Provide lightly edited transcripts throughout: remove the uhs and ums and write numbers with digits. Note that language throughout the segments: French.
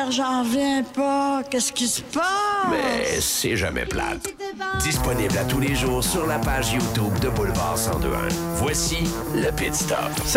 Pierre, j'en reviens pas. Qu'est-ce qui se passe? Mais c'est jamais plate. Disponible à tous les jours sur la page YouTube de Boulevard 1021. Voici le Pit Stop.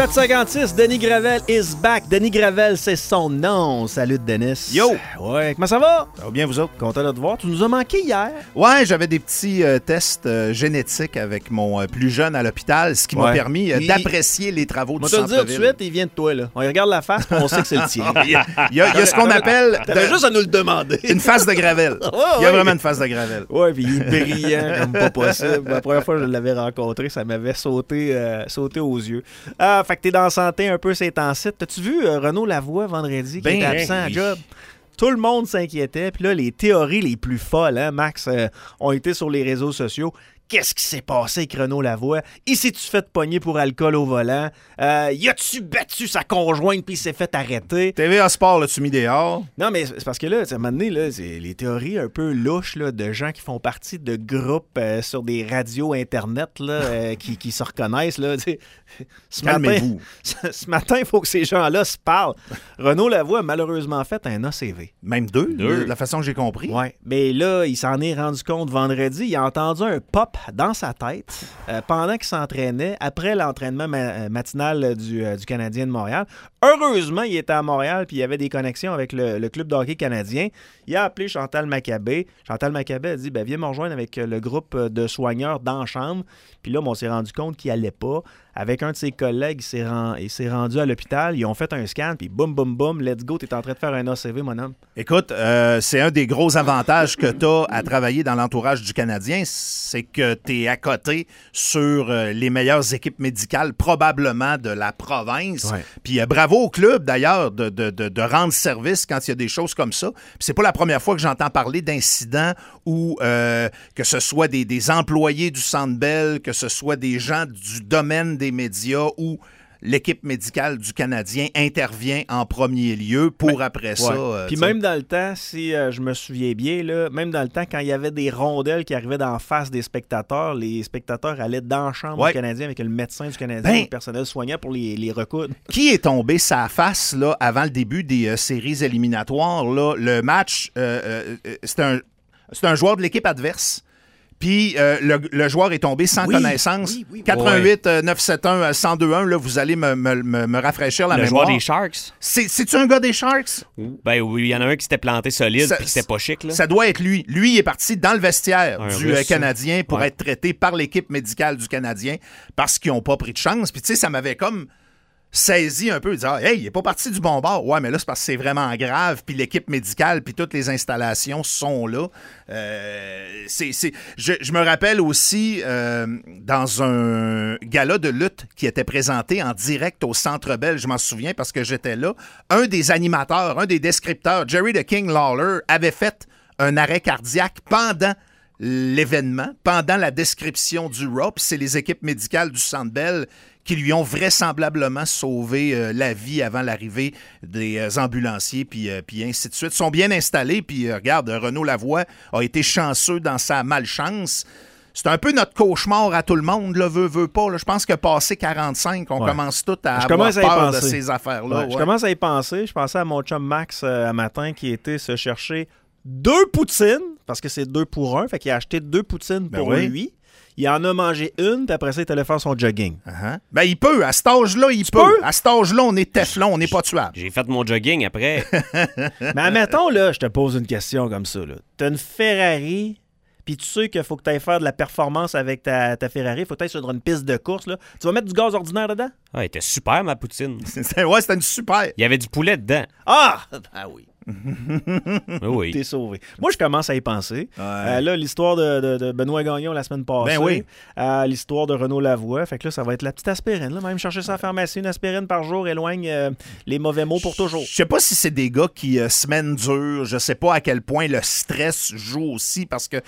756, Denis Gravel is back. Denis Gravel, c'est son nom. Salut, Denis. Yo! Ouais, comment ça va? Ça va bien, vous autres? Content de te voir. Tu nous as manqué hier. Ouais, j'avais des petits tests génétiques avec mon plus jeune à l'hôpital, ce qui m'a permis d'apprécier les travaux du centre-ville. On te le dit tout de suite, il vient de toi, là. On y regarde la face, puis on sait que c'est le tien. Il y a ce qu'on appelle... T'avais juste à nous le demander. Une face de Gravel. Il y a vraiment une face de Gravel. Ouais, puis il est brillant comme pas possible. La première fois que je l'avais rencontré, ça m'avait sauté aux yeux. Fait que t'es dans la santé un peu ces temps-ci. T'as-tu vu Renaud Lavoie vendredi qui était absent à job? Tout le monde s'inquiétait. Puis là, les théories les plus folles, hein, Max, ont été sur les réseaux sociaux. Qu'est-ce qui s'est passé avec Renaud Lavoie? Il s'est-tu fait pogner pour alcool au volant? Y a-tu battu sa conjointe puis il s'est fait arrêter? TVA Sport, l'as-tu mis dehors? Non, mais c'est parce que là, à un moment donné, là, c'est les théories un peu louches là, de gens qui font partie de groupes sur des radios Internet là, qui se reconnaissent. Là, Calmez-vous. Ce matin, il faut que ces gens-là se parlent. Renaud Lavoie a malheureusement fait un ACV. Même deux. De la façon que j'ai compris. Oui, mais là, il s'en est rendu compte vendredi. Il a entendu un pop dans sa tête pendant qu'il s'entraînait après l'entraînement matinal du Canadien de Montréal. Heureusement, il était à Montréal puis il y avait des connexions avec le club de hockey canadien. Il a appelé Chantal Maccabé. Chantal Maccabé a dit viens me rejoindre avec le groupe de soigneurs dans la chambre. Puis là, on s'est rendu compte qu'il allait pas. Avec un de ses collègues, il s'est rendu à l'hôpital. Ils ont fait un scan, puis boum, boum, boum, let's go, t'es en train de faire un ACV, mon homme. Écoute, c'est un des gros avantages que t'as à travailler dans l'entourage du Canadien, c'est que t'es à côté sur les meilleures équipes médicales, probablement de la province. Ouais. Puis bravo au club, d'ailleurs, de rendre service quand il y a des choses comme ça. Puis c'est pas la première fois que j'entends parler d'incidents où que ce soit des employés du Centre Bell, que ce soit des gens du domaine des médias où l'équipe médicale du Canadien intervient en premier lieu pour après ça. Puis même dans le temps, si je me souviens bien, là, même dans le temps, quand il y avait des rondelles qui arrivaient d'en face des spectateurs, les spectateurs allaient dans la chambre du Canadien avec le médecin du Canadien, le personnel soignant pour les recoudre. Qui est tombé sa face là, avant le début des séries éliminatoires? Là, le match, c'est un joueur de l'équipe adverse. Puis le joueur est tombé sans connaissance. 88 971 1021, là, vous allez me rafraîchir la mémoire. Le joueur des Sharks. C'est-tu un gars des Sharks? Ben oui, il y en a un qui s'était planté solide puis c'était pas chic. Là. Ça doit être lui. Lui, il est parti dans le vestiaire du Canadien pour être traité par l'équipe médicale du Canadien parce qu'ils n'ont pas pris de chance. Puis tu sais, ça m'avait comme saisi un peu, dire hey, il est pas parti du bon bord. Ouais, mais là, c'est parce que c'est vraiment grave, puis l'équipe médicale, puis toutes les installations sont là. Je me rappelle aussi, dans un gala de lutte qui était présenté en direct au Centre Bell, je m'en souviens parce que j'étais là, un des animateurs, un des descripteurs, Jerry the King Lawler, avait fait un arrêt cardiaque pendant l'événement, pendant la description du Raw, puis c'est les équipes médicales du Centre Bell qui lui ont vraisemblablement sauvé la vie avant l'arrivée des ambulanciers, puis ainsi de suite. Ils sont bien installés, puis regarde, Renaud Lavoie a été chanceux dans sa malchance. C'est un peu notre cauchemar à tout le monde, là, veut pas. Là. Je pense que passé 45, on commence tout à avoir peur de ces affaires-là. Je commence à y penser. Je pensais à mon chum Max un matin qui était se chercher 2 poutines, parce que c'est 2 pour 1, fait qu'il a acheté 2 poutines pour lui. Il en a mangé une, puis après ça, il est allé faire son jogging. Ben, il peut. À cet âge-là, il peut. À cet âge-là, on est Teflon, on n'est pas tuable. J'ai fait mon jogging après. Mais admettons, là, je te pose une question comme ça. T'as une Ferrari, puis tu sais qu'il faut que tu ailles faire de la performance avec ta Ferrari. Il faut que tu ailles sur une piste de course. Là. Tu vas mettre du gaz ordinaire dedans? Ah, elle était super, ma poutine. Ouais, c'était une super. Il y avait du poulet dedans. Ah! Ah oui. Oui. T'es sauvé. Moi, je commence à y penser. Là, l'histoire de Benoît Gagnon la semaine passée. L'histoire de Renaud Lavoie. Fait que là, ça va être la petite aspirine. Là. Même chercher ça à la pharmacie, une aspirine par jour éloigne les mauvais mots pour toujours. Je sais pas si c'est des gars qui, semaine dure, je sais pas à quel point le stress joue aussi parce que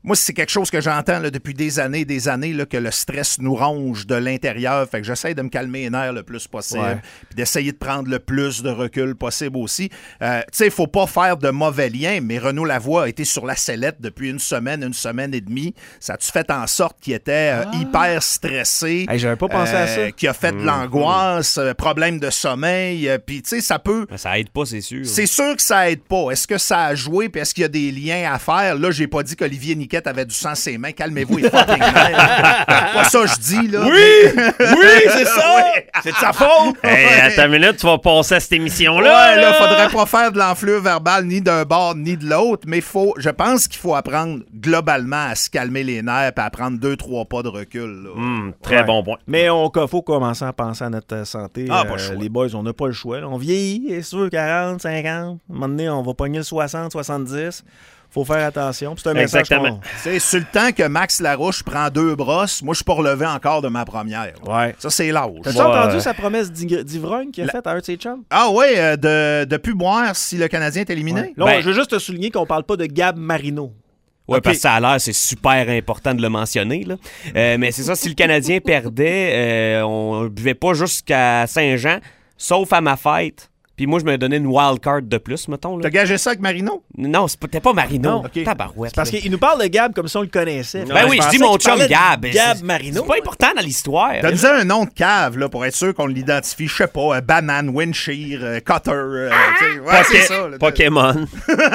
Moi, c'est quelque chose que j'entends là, depuis des années, là, que le stress nous ronge de l'intérieur. Fait que j'essaie de me calmer les nerfs le plus possible. Puis d'essayer de prendre le plus de recul possible aussi. Tu sais, il faut pas faire de mauvais liens, mais Renaud Lavoie a été sur la sellette depuis une semaine et demie. Ça a-tu fait en sorte qu'il était hyper stressé? Hey, j'avais pas pensé à ça. Qui a fait de l'angoisse, problème de sommeil. Puis, tu sais, ça peut... Ça aide pas, c'est sûr. C'est sûr que ça aide pas. Est-ce que ça a joué? Puis est-ce qu'il y a des liens à faire? Là, j'ai pas dit qu'Olivier Niquette avait du sang ses mains. Calmez-vous, il est fucking nerfs. Pas ça, je dis, là. Oui, c'est ça! Ouais. C'est de sa faute! Hey, à ta minute, tu vas passer à cette émission-là. Ouais, là, faudrait pas faire de l'enflure verbale ni d'un bord ni de l'autre, mais je pense qu'il faut apprendre globalement à se calmer les nerfs et à prendre 2-3 pas de recul. Là. Très bon point. Mais faut commencer à penser à notre santé. Pas le choix. Les boys, on n'a pas le choix. Là. On vieillit, c'est sûr, 40, 50. À un moment donné, on va pogner le 60, 70. Faut faire attention. Puis c'est un message Exactement. C'est sur le temps que Max Larouche prend 2 brosses, moi, je suis pas relevé encore de ma première. Ouais. Ça, c'est l'âge. T'as-tu entendu sa promesse d'ivrogne qu'il a faite à un de ses chums? Ah oui, de plus boire si le Canadien est éliminé? Ouais. Là, je veux juste te souligner qu'on parle pas de Gab Marino. Oui, Okay. parce que ça a l'air, c'est super important de le mentionner. Là. Mais c'est ça, si le Canadien perdait, on buvait pas jusqu'à Saint-Jean, sauf à ma fête. Puis moi, je me donnais une wild card de plus, mettons. Là. T'as gagé ça avec Marino? Non, c'était pas Marino. Non, OK. Tabarouette. C'est parce là. qu'il nous parle de Gab comme si on le connaissait. Ben oui, je dis pensais mon qu'il parlait chum de Gab. Gab Marino. C'est pas important dans l'histoire. Donne-nous un nom de cave là, pour être sûr qu'on l'identifie. Je sais pas, Banane, Windshear, Cutter. Ouais, c'est ça. Là, Pokémon.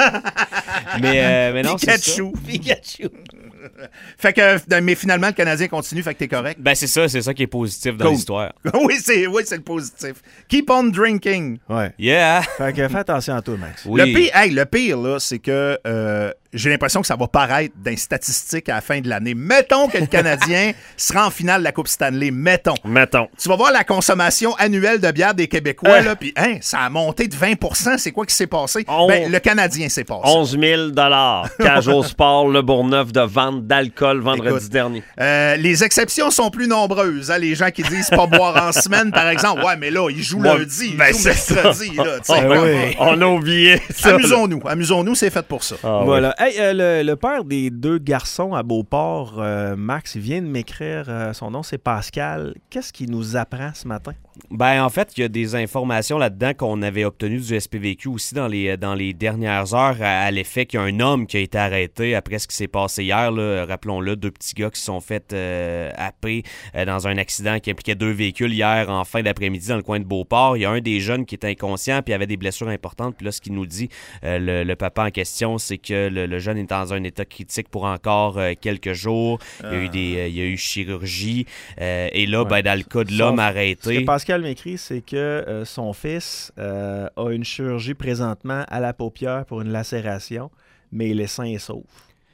mais non, c'est ça. Pikachu. Fait que, mais finalement, le Canadien continue, fait que t'es correct. Ben c'est ça qui est positif dans Cool. l'histoire. oui, c'est le positif. Keep on drinking. Ouais. Yeah. Fait que fais attention à toi, Max. Oui. Le pire, là, c'est que j'ai l'impression que ça va paraître dans les statistiques à la fin de l'année. Mettons que le Canadien sera en finale de la Coupe Stanley. Mettons. Tu vas voir la consommation annuelle de bière des Québécois, là, puis ça a monté de 20 C'est quoi qui s'est passé? Le Canadien s'est passé. 11 000 Cage au Sport, Le Bourgneuf, de vente d'alcool vendredi Écoute, dernier. Les exceptions sont plus nombreuses. Hein, les gens qui disent pas boire en semaine, par exemple. Ouais, mais là, ils jouent lundi, ils jouent mercredi. Là, On a oublié ça. Amusons-nous, c'est fait pour ça. Voilà. Hey, le père des 2 garçons à Beauport, Max, il vient de m'écrire. Son nom, c'est Pascal. Qu'est-ce qu'il nous apprend ce matin? Ben en fait, il y a des informations là-dedans qu'on avait obtenues du SPVQ aussi dans les dernières heures à l'effet qu'il y a un homme qui a été arrêté après ce qui s'est passé hier. Là, rappelons-le, 2 petits gars qui se sont fait happer dans un accident qui impliquait 2 véhicules hier en fin d'après-midi dans le coin de Beauport. Il y a un des jeunes qui était inconscient puis avait des blessures importantes. Puis là, ce qu'il nous dit, le papa en question, c'est que le jeune est dans un état critique pour encore quelques jours. Il y a eu chirurgie. Et là, dans le cas de l'homme arrêté... Ce que Pascal m'écrit, c'est que son fils a une chirurgie présentement à la paupière pour une lacération, mais il est sain et sauf.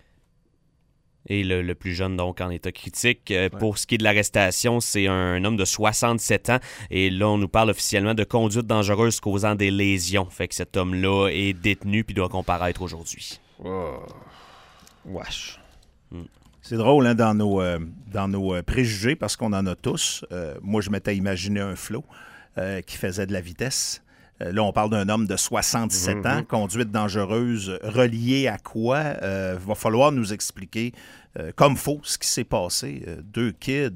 Et le plus jeune, donc, en état critique. Pour ce qui est de l'arrestation, c'est un homme de 67 ans. Et là, on nous parle officiellement de conduite dangereuse causant des lésions. Fait que cet homme-là est détenu puis doit comparaître aujourd'hui. Wesh. C'est drôle, hein, dans nos préjugés, parce qu'on en a tous. Moi, je m'étais imaginé un flot qui faisait de la vitesse. Là, on parle d'un homme de 77 ans, conduite dangereuse, reliée à quoi? Va falloir nous expliquer comme faut ce qui s'est passé. 2 kids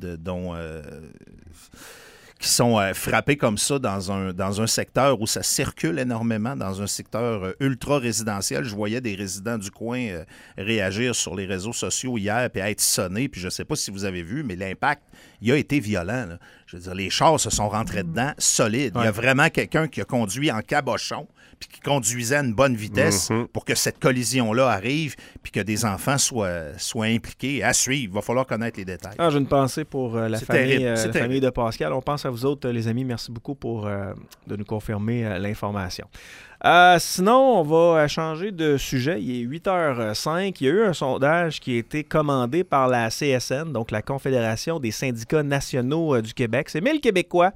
qui sont frappés comme ça dans un secteur où ça circule énormément, dans un secteur ultra-résidentiel. Je voyais des résidents du coin réagir sur les réseaux sociaux hier puis être sonnés. Puis je ne sais pas si vous avez vu, mais l'impact, il a été violent. Là. Je veux dire, les chars se sont rentrés dedans solides. Ouais. Il y a vraiment quelqu'un qui a conduit en cabochon puis qui conduisait à une bonne vitesse pour que cette collision-là arrive puis que des enfants soient impliqués. À suivre, il va falloir connaître les détails. J'ai une pensée pour la famille de Pascal. On pense à vous autres, les amis. Merci beaucoup de nous confirmer l'information. Sinon, on va changer de sujet. Il est 8h05. Il y a eu un sondage qui a été commandé par la CSN, donc la Confédération des syndicats nationaux du Québec. C'est 1000 Québécois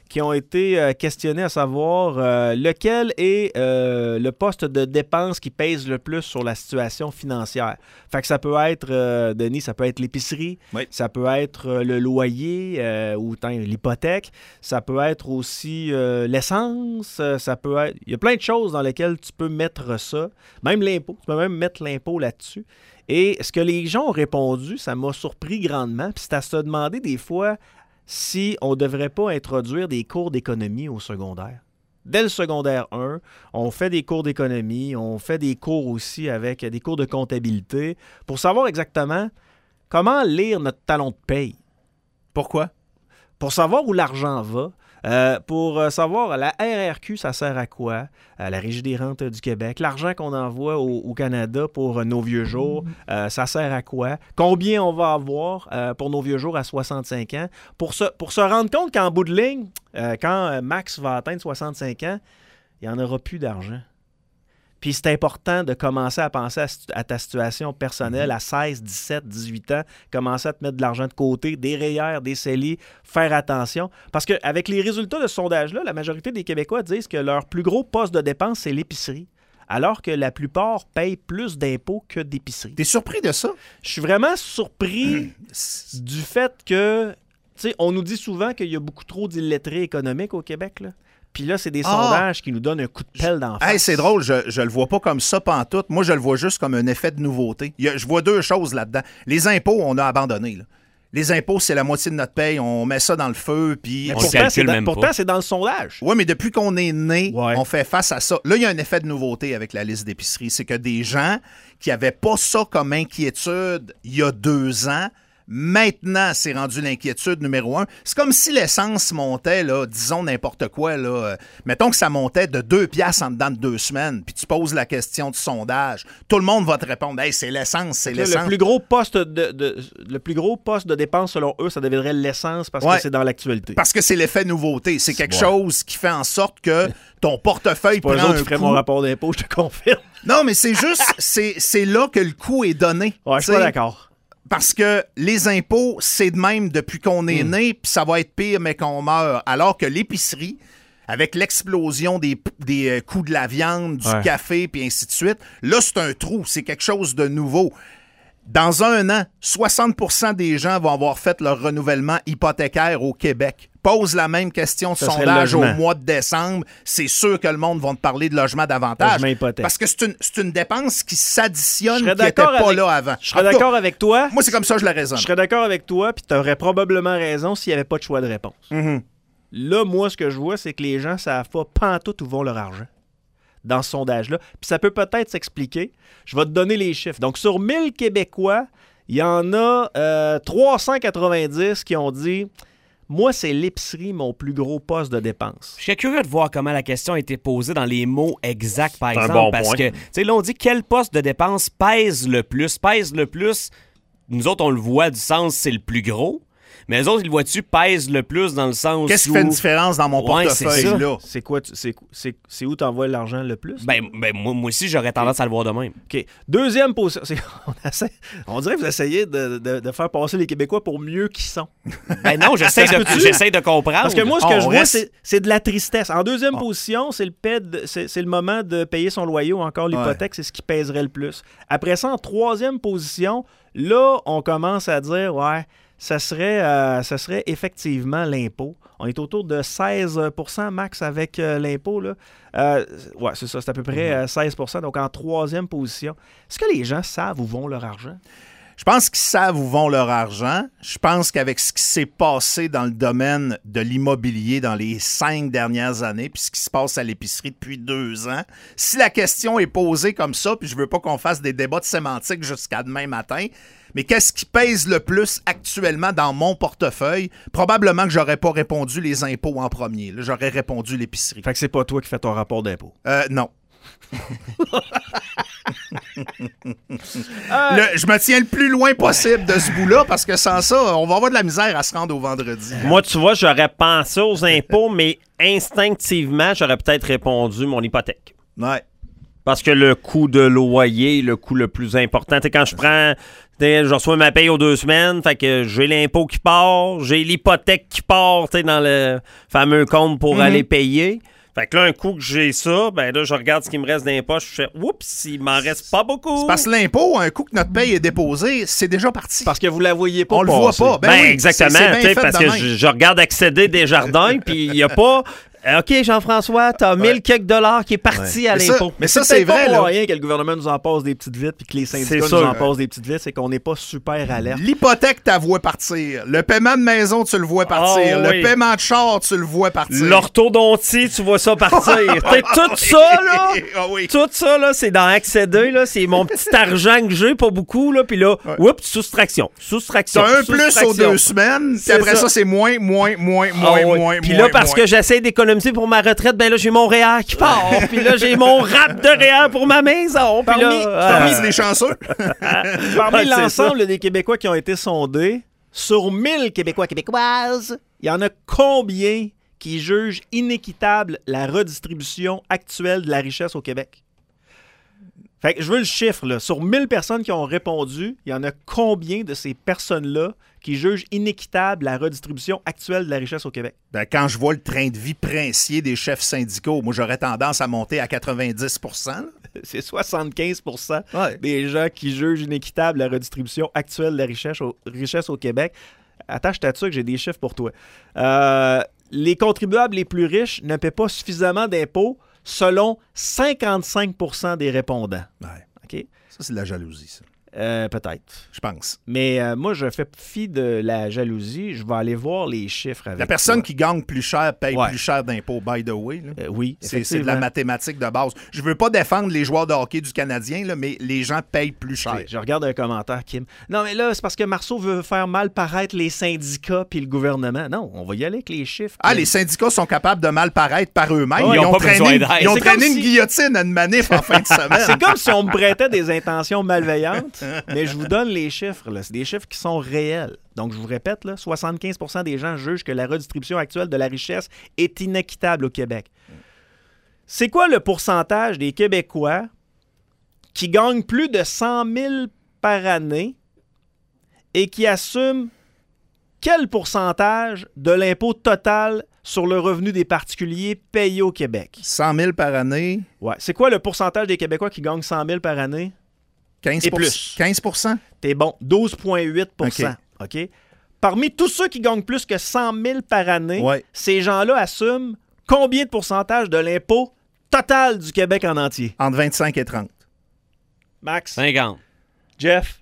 qui ont été questionnés à savoir lequel est le poste de dépense qui pèse le plus sur la situation financière. Fait que ça peut être, Denis, ça peut être l'épicerie, ça peut être le loyer ou l'hypothèque, ça peut être aussi l'essence, ça peut être... Il y a plein de choses dans lesquelles tu peux mettre ça, même l'impôt, tu peux même mettre l'impôt là-dessus. Et ce que les gens ont répondu, ça m'a surpris grandement, puis c'est à se demander des fois si on ne devrait pas introduire des cours d'économie au secondaire. Dès le secondaire 1, on fait des cours d'économie, on fait des cours aussi avec des cours de comptabilité pour savoir exactement comment lire notre talon de paye. Pourquoi? Pour savoir où l'argent va, pour savoir la RRQ, ça sert à quoi, la Régie des rentes du Québec, l'argent qu'on envoie au Canada pour nos vieux jours, ça sert à quoi, combien on va avoir pour nos vieux jours à 65 ans, pour se rendre compte qu'en bout de ligne, quand Max va atteindre 65 ans, il n'y en aura plus d'argent. Puis c'est important de commencer à penser à ta situation personnelle à 16, 17, 18 ans, commencer à te mettre de l'argent de côté, des REER, des CELI, faire attention. Parce qu'avec les résultats de ce sondage-là, la majorité des Québécois disent que leur plus gros poste de dépense, c'est l'épicerie, alors que la plupart payent plus d'impôts que d'épicerie. T'es surpris de ça? Je suis vraiment surpris du fait que, tu sais, on nous dit souvent qu'il y a beaucoup trop d'illettrés économiques au Québec, là. Puis là, c'est des sondages qui nous donnent un coup de pelle d'en face. Hey, c'est drôle, je le vois pas comme ça pantoute. Moi, je le vois juste comme un effet de nouveauté. Je vois deux choses là-dedans. Les impôts, on a abandonné. Là. Les impôts, c'est la moitié de notre paye. On met ça dans le feu. Puis pourtant, c'est dans le sondage. Oui, mais depuis qu'on est né, ouais, on fait face à ça. Là, il y a un effet de nouveauté avec la liste d'épicerie. C'est que des gens qui n'avaient pas ça comme inquiétude il y a 2 ans, maintenant, c'est rendu l'inquiétude numéro 1. C'est comme si l'essence montait, là, disons n'importe quoi. Là, mettons que ça montait de 2 piastres en dedans de 2 semaines, puis tu poses la question du sondage. Tout le monde va te répondre « Hey, c'est l'essence, c'est l'essence. » Le plus gros poste de dépense, selon eux, ça deviendrait l'essence parce que c'est dans l'actualité. Parce que c'est l'effet nouveauté. C'est quelque chose qui fait en sorte que ton portefeuille prend un coup. Je ferais mon rapport d'impôt, je te confirme. Non, mais c'est juste, c'est là que le coût est donné. Ouais, je suis pas d'accord. Parce que les impôts, c'est de même depuis qu'on est né, puis ça va être pire, mais qu'on meurt. Alors que l'épicerie, avec l'explosion des coûts de la viande, du café, puis ainsi de suite, là, c'est un trou, c'est quelque chose de nouveau. Dans 1 an, 60% des gens vont avoir fait leur renouvellement hypothécaire au Québec. Pose la même question de sondage au mois de décembre. C'est sûr que le monde va te parler de logement davantage. Parce que c'est une dépense qui s'additionne, qui n'était pas là avant. Je serais d'accord avec toi. Moi, c'est comme ça que je la raisonne. Je serais d'accord avec toi, puis tu aurais probablement raison s'il n'y avait pas de choix de réponse. Mm-hmm. Là, moi, ce que je vois, c'est que les gens ne savent pas pantoute où vont leur argent dans ce sondage-là. Puis ça peut peut-être s'expliquer. Je vais te donner les chiffres. Donc, sur 1000 Québécois, il y en a 390 qui ont dit « Moi, c'est l'épicerie, mon plus gros poste de dépense. » Je serais curieux de voir comment la question a été posée dans les mots exacts, par exemple. Parce que, tu sais, là, on dit quel poste de dépense pèse le plus. Pèse le plus, nous autres, on le voit du sens, c'est le plus gros. Mais eux autres, ils le voient-tu pèse le plus dans le sens Qu'est-ce qui fait une différence dans mon portefeuille, là? C'est quoi? C'est où tu envoies l'argent le plus? Ben moi aussi, j'aurais tendance à le voir de même. OK. Deuxième position. On dirait que vous essayez de faire passer les Québécois pour mieux qu'ils sont. Ben non, j'essaie de comprendre. Parce que moi, ce que je vois, c'est de la tristesse. En deuxième position, c'est le moment de payer son loyer ou encore l'hypothèque. C'est ce qui pèserait le plus. Après ça, en troisième position, là, on commence à dire, ça serait effectivement l'impôt. On est autour de 16% max avec l'impôt. Là. C'est ça, c'est à peu près 16%. Donc, en troisième position. Est-ce que les gens savent où vont leur argent? Je pense qu'ils savent où vont leur argent. Je pense qu'avec ce qui s'est passé dans le domaine de l'immobilier dans les 5 dernières années, puis ce qui se passe à l'épicerie depuis 2 ans, si la question est posée comme ça, puis je veux pas qu'on fasse des débats de sémantique jusqu'à demain matin, mais qu'est-ce qui pèse le plus actuellement dans mon portefeuille? Probablement que j'aurais pas répondu les impôts en premier. Là, j'aurais répondu l'épicerie. Fait que c'est pas toi qui fais ton rapport d'impôt? Non. Je me tiens le plus loin possible de ce bout-là parce que sans ça, on va avoir de la misère à se rendre au vendredi. Moi, tu vois, j'aurais pensé aux impôts, mais instinctivement, j'aurais peut-être répondu mon hypothèque. Ouais. Parce que le coût de loyer, le coût le plus important, quand je reçois ma paye aux 2 semaines, fait que j'ai l'impôt qui part, j'ai l'hypothèque qui part dans le fameux compte pour aller payer. Fait que là, un coup que j'ai ça, ben là, je regarde ce qui me reste dans les poches, je fais « Oups, il m'en reste pas beaucoup! » C'est parce que l'impôt, un coup que notre paye est déposée, c'est déjà parti. Parce que vous la voyez pas. On le voit pas. Ben oui, exactement, c'est bien fait parce de que même. je regarde accéder des jardins, puis il n'y a pas... OK, Jean-François, t'as 1000 quelques dollars qui est parti à l'impôt. Mais ça, c'est vrai, pas là. moyen que le gouvernement nous en passe des petites vites puis que les syndicats nous en passent des petites vites, c'est qu'on n'est pas super alerte. L'hypothèque, tu la vois partir. Le paiement de maison, tu le vois partir. Oui. Le paiement de char, tu le vois partir. L'orthodontie, tu vois ça partir. Tout ça, là, tout ça, là, c'est dans accéder, là, c'est mon petit argent que j'ai, pas beaucoup, là, puis là, oups, soustraction. T'as un plus aux 2 semaines, puis après ça, c'est moins. Puis là, parce que j'essaie d'économiser pour ma retraite, ben là, j'ai mon REER qui part. Puis là, j'ai mon rap de REER pour ma maison. Puis Parmi les chanceux. Parmi l'ensemble des Québécois qui ont été sondés, sur 1000 Québécoises, il y en a combien qui jugent inéquitable la redistribution actuelle de la richesse au Québec? Fait que je veux le chiffre, là. Sur 1000 personnes qui ont répondu, il y en a combien de ces personnes-là qui jugent inéquitable la redistribution actuelle de la richesse au Québec? Ben, quand je vois le train de vie princier des chefs syndicaux, moi, j'aurais tendance à monter à 90 %. C'est 75 % des gens qui jugent inéquitable la redistribution actuelle de la richesse au Québec. Attache ta dessus que j'ai des chiffres pour toi. Les contribuables les plus riches ne paient pas suffisamment d'impôts selon 55 % des répondants. Ouais. OK? Ça, c'est de la jalousie, ça. Peut-être. Je pense. Mais moi, je fais fi de la jalousie. Je vais aller voir les chiffres avec La personne toi. qui gagne plus cher paye plus cher d'impôts, by the way. Là. Oui, c'est de la mathématique de base. Je veux pas défendre les joueurs de hockey du Canadien, là, mais les gens payent plus cher. Je regarde un commentaire, Kim. Non, mais là, c'est parce que Marceau veut faire mal paraître les syndicats puis le gouvernement. Non, on va y aller avec les chiffres. Ah, les syndicats sont capables de mal paraître par eux-mêmes. Ils ont pas besoin d'aide. Ils ont C'est traîné comme une si- guillotine à une manif en fin de semaine. C'est comme si on me prêtait des intentions malveillantes, mais je vous donne les chiffres. Là. C'est des chiffres qui sont réels. Donc, je vous répète, là, 75 % des gens jugent que la redistribution actuelle de la richesse est inéquitable au Québec. C'est quoi le pourcentage des Québécois qui gagnent plus de 100 000 par année et qui assument quel pourcentage de l'impôt total sur le revenu des particuliers payé au Québec? 100 000 par année. Ouais. C'est quoi le pourcentage des Québécois qui gagnent 100 000 par année? 15 Et plus. 15 T'es bon. 12,8 %. OK? Parmi tous ceux qui gagnent plus que 100 000 par année, ces gens-là assument combien de pourcentage de l'impôt total du Québec en entier? Entre 25 et 30. Max? 50. Jeff?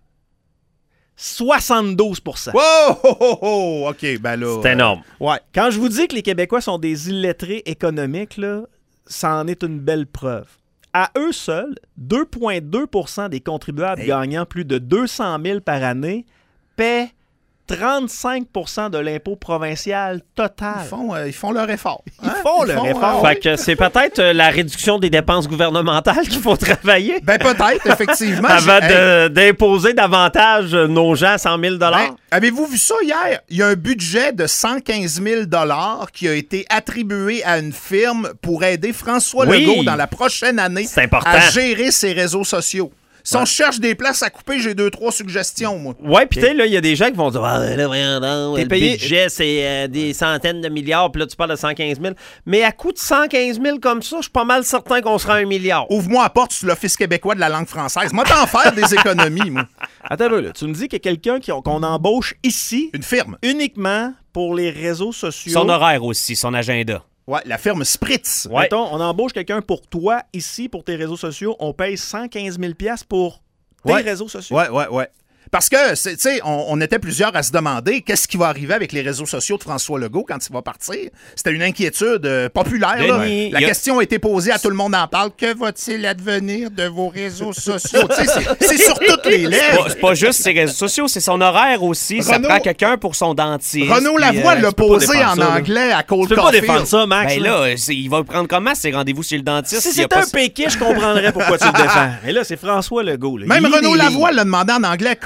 72 %. Wow! Oh, oh, oh! OK, ben là... C'est énorme. Ouais. Quand je vous dis que les Québécois sont des illettrés économiques, là, ça en est une belle preuve. À eux seuls, 2,2 % des contribuables gagnant plus de 200 000 par année paient 35 % de l'impôt provincial total. Ils font leur effort. Ils font leur effort. Fait que c'est peut-être la réduction des dépenses gouvernementales qu'il faut travailler. Ben peut-être, effectivement. Avant d'imposer davantage nos gens à 100 000 Avez-vous vu ça hier? Il y a un budget de 115 000 qui a été attribué à une firme pour aider François Legault dans la prochaine année à gérer ses réseaux sociaux. Si on cherche des places à couper, j'ai 2-3 suggestions, moi. Ouais, puis tu sais, là, il y a des gens qui vont dire là, voyons donc, le payé... budget, c'est des centaines de milliards, puis là, tu parles de 115 000. Mais à coût de 115 000 comme ça, je suis pas mal certain qu'on sera à 1 milliard. Ouvre-moi la porte sur l'Office québécois de la langue française. Moi, t'en faire des économies, moi. Attends un peu, là. Tu me dis qu'il y a quelqu'un qu'on embauche ici... Une firme. Uniquement pour les réseaux sociaux. Son horaire aussi, son agenda. Ouais, la firme Spritz. Ouais. Mettons, on embauche quelqu'un pour toi, ici, pour tes réseaux sociaux. On paye 115 000 $ pour tes réseaux sociaux. Ouais. Parce que, tu sais, on était plusieurs à se demander qu'est-ce qui va arriver avec les réseaux sociaux de François Legault quand il va partir. C'était une inquiétude populaire. Là. La question a été posée à tout le monde en parle. Que va-t-il advenir de vos réseaux sociaux? C'est sur toutes les lèvres. C'est pas juste ses réseaux sociaux, c'est son horaire aussi. Ça prend quelqu'un pour son dentiste. Renaud Lavoie l'a posé en anglais à Cold Coffee. Tu peux pas défendre ça, Max. Ben là, il va prendre comment ses rendez-vous chez le dentiste? Si c'était un péqué, je comprendrais pourquoi tu le défends. Mais là, c'est François Legault. Là. Même Renaud Lavoie l'a demandé en anglais.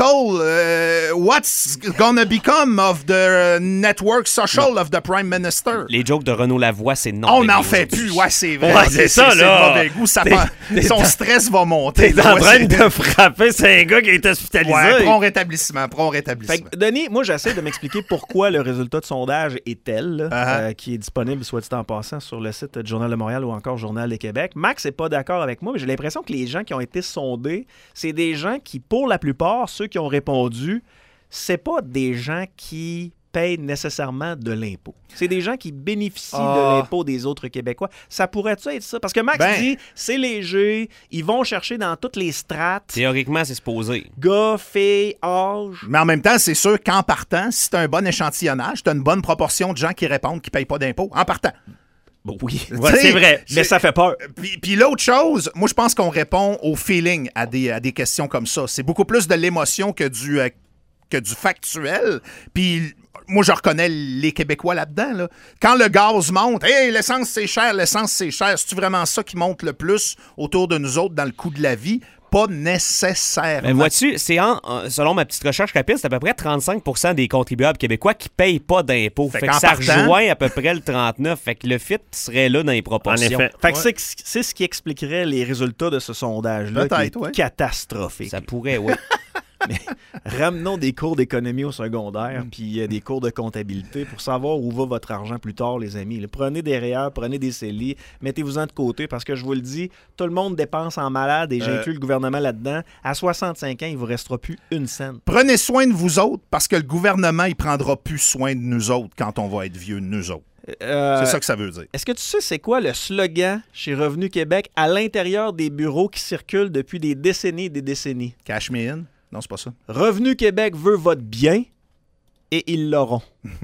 what's gonna become of the network social of the Prime Minister? Les jokes de Renaud Lavoie, c'est non. On n'en fait plus, ouais, c'est vrai. Ouais, c'est ça, là. de mauvais goût. Son stress va monter. T'es en train de frapper, c'est un gars qui est hospitalisé. Ouais, prompt rétablissement. Fait que, Denis, moi, j'essaie de m'expliquer pourquoi le résultat de sondage est tel, là, qui est disponible, soit dit en passant, sur le site du Journal de Montréal ou encore Journal de Québec. Max n'est pas d'accord avec moi, mais j'ai l'impression que les gens qui ont été sondés, c'est des gens qui, pour la plupart, ceux qui ont répondu, c'est pas des gens qui payent nécessairement de l'impôt. C'est des gens qui bénéficient de l'impôt des autres Québécois. Ça pourrait-tu être ça? Parce que Max dit, c'est léger, ils vont chercher dans toutes les strates. Théoriquement, c'est supposé. Gars, filles, âge. Mais en même temps, c'est sûr qu'en partant, si tu as un bon échantillonnage, tu as une bonne proportion de gens qui répondent qui ne payent pas d'impôt. En partant. Bon, oui, Ouais, c'est vrai. mais ça fait peur. Puis l'autre chose, moi, je pense qu'on répond au feeling à des questions comme ça. C'est beaucoup plus de l'émotion que du factuel. Puis moi, je reconnais les Québécois là-dedans. Là. Quand le gaz monte, « Hey, l'essence, c'est cher, l'essence, c'est cher. » C'est-tu vraiment ça qui monte le plus autour de nous autres dans le coût de la vie? Pas nécessairement. Mais vois-tu, selon ma petite recherche rapide, c'est à peu près 35% des contribuables québécois qui payent pas d'impôts. Fait que ça rejoint à peu près le 39%. Fait que le fit serait là dans les proportions. En effet. Fait que c'est ce qui expliquerait les résultats de ce sondage-là, qui est catastrophique. Ça pourrait, oui. Mais ramenons des cours d'économie au secondaire, puis des cours de comptabilité pour savoir où va votre argent plus tard, les amis. Là, prenez des REER, prenez des CELI, mettez-vous-en de côté, parce que je vous le dis, tout le monde dépense en malade et j'inclus le gouvernement là-dedans. À 65 ans, il ne vous restera plus une scène. Prenez soin de vous autres, parce que le gouvernement, il prendra plus soin de nous autres quand on va être vieux, nous autres. C'est ça que ça veut dire. Est-ce que tu sais c'est quoi le slogan chez Revenu Québec à l'intérieur des bureaux qui circulent depuis des décennies et des décennies? Cash me in? Non, c'est pas ça. Revenu Québec veut votre bien et ils l'auront.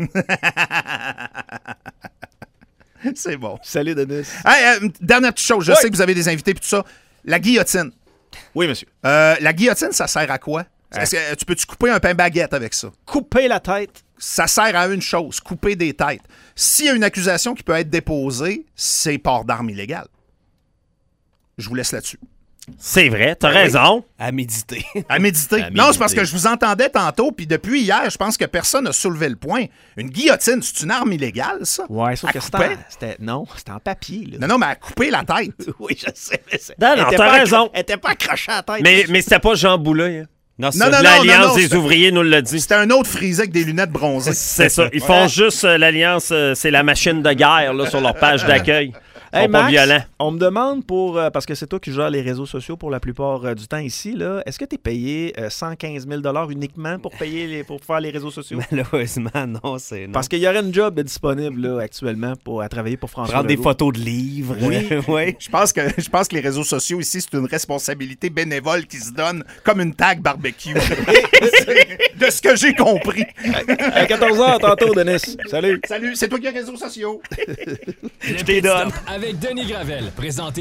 C'est bon. Salut, Denis. Hey, dernière petite chose, je sais que vous avez des invités et tout ça. La guillotine. Oui, monsieur. La guillotine, ça sert à quoi? Est-ce que tu peux-tu couper un pain baguette avec ça? Couper la tête. Ça sert à une chose, couper des têtes. S'il y a une accusation qui peut être déposée, c'est port d'armes illégales. Je vous laisse là-dessus. C'est vrai, t'as raison. À méditer. À méditer. Non, c'est parce que je vous entendais tantôt, puis depuis hier, je pense que personne n'a soulevé le point. Une guillotine, c'est une arme illégale, ça? Ouais, sauf que couper? c'était en papier. Là. Non, mais à couper la tête. Oui, je sais. Non, t'as raison. Elle était pas accrochée à la tête. Mais c'était pas Jean Boulet. Hein. Non, L'Alliance des ouvriers nous l'a dit. C'était un autre frisé avec des lunettes bronzées. C'est ça. Ils font juste l'Alliance, c'est la machine de guerre là, sur leur page d'accueil. Ils sont pas Max, violents. On me demande parce que c'est toi qui gères les réseaux sociaux pour la plupart du temps ici, là, est-ce que tu es payé 115 000 $ uniquement pour faire les réseaux sociaux? Malheureusement, non, c'est non. Parce qu'il y aurait une job disponible là, actuellement à travailler pour François Prendre Legault. des photos de livres. Oui. Oui. Je pense que les réseaux sociaux ici, c'est une responsabilité bénévole qui se donne comme une tag barbecue. De ce que j'ai compris. À 14h tantôt, Denis. Salut. Salut, c'est toi qui as les réseaux sociaux. Je t'ai donne. Avec Denis Gravel, présenté